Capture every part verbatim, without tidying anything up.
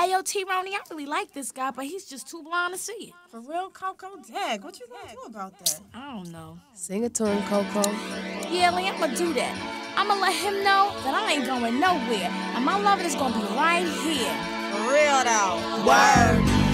Hey, yo, T-Ronnie, I really like this guy, but he's just too blind to see it. For real, Coco? Dag, what you gonna do about that? I don't know. Sing it to him, Coco. Yeah, Lee, I'm gonna do that. I'm gonna let him know that I ain't going nowhere, and my love is gonna be right here. For real, though. Word.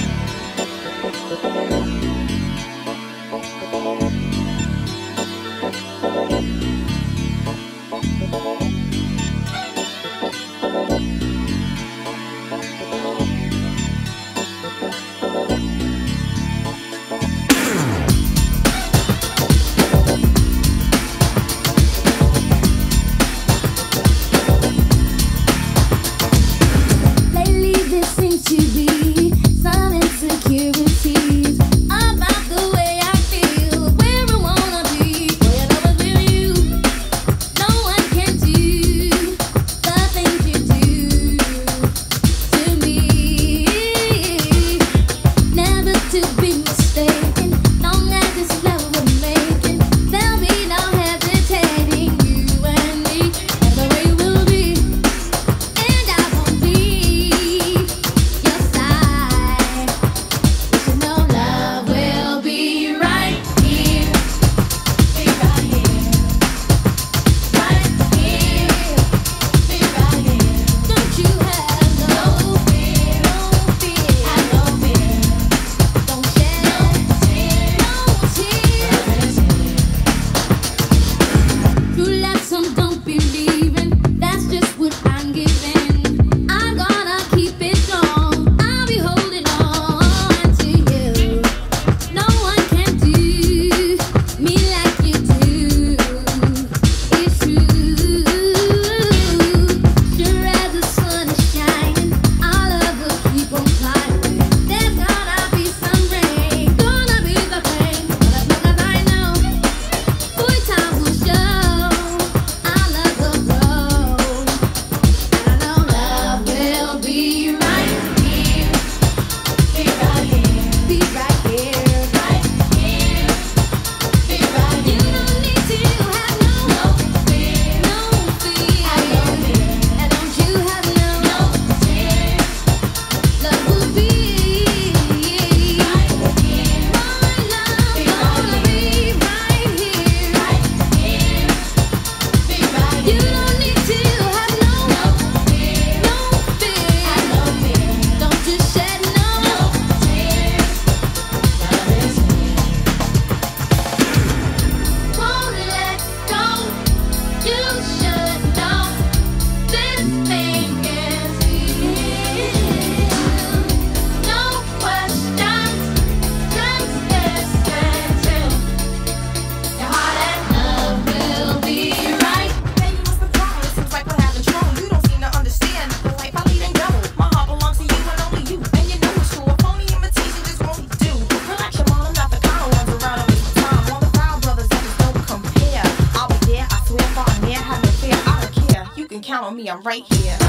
Count on me, I'm right here.